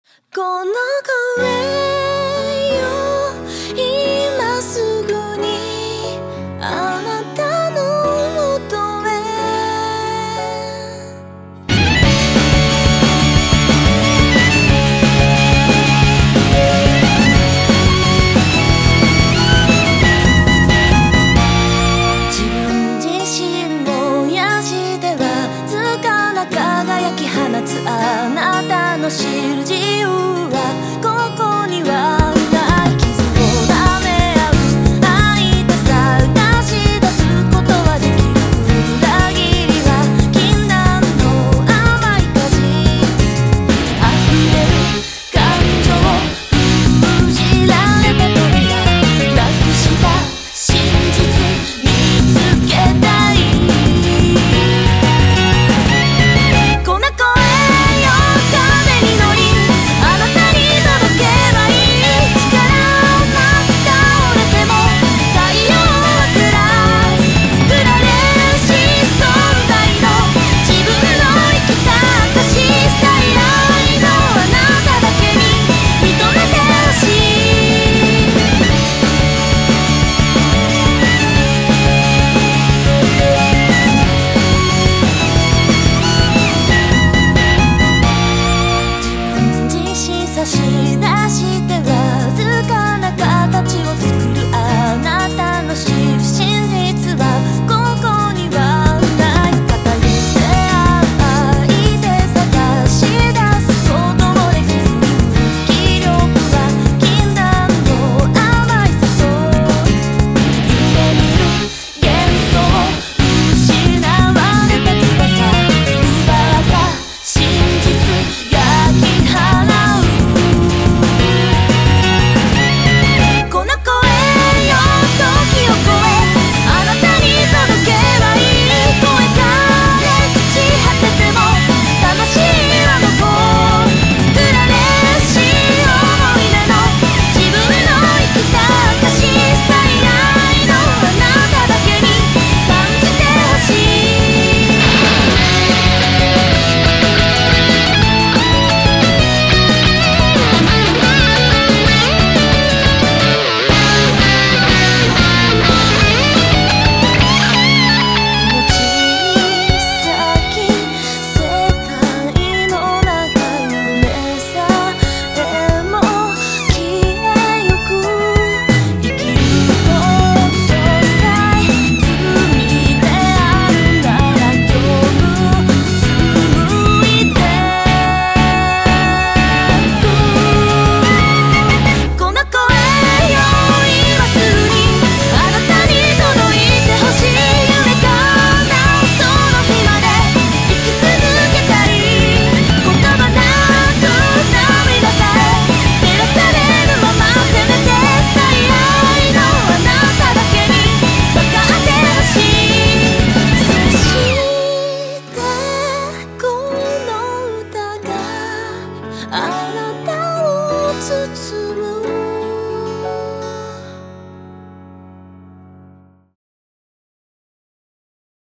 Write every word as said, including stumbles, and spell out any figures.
この声よ今すぐにあなたのもとへ自分自身燃やしてわずかな輝き放つあなたの知る自由はここにはない傷を舐め合う愛と探し出すことはできる裏切りは禁断の甘い果実溢れる感情封じられた扉なくした真実見つけたいこの声よ風に乗りあなたに届けばいい力なく倒れても太陽は照らす作られるし存在の自分の生きた証さえないのあなただけに認めてほしい自分自身差し出してわずかな形を作るあなたの知る真実はここにはない肩寄せ合いで探し出すこともできずに無気力は禁断の甘い誘い夢見る幻想失われた翼奪った真実焼き払うこの声よ時を超えあなたに届けばいい声から朽ち果てても魂は残る作られし思い出の自分の生きた証さえないのあなただけに感じてほしい小さき世界の中夢さえも消えゆく生きることさえ罪であるなら今日紡いでくこの声よ今すぐにあなたに届いてほしい夢叶うその日まで生き続けたい言葉なく涙さえ照らされるまませめて最愛のあなただけに分かってほしいそしてこの歌があなたを包む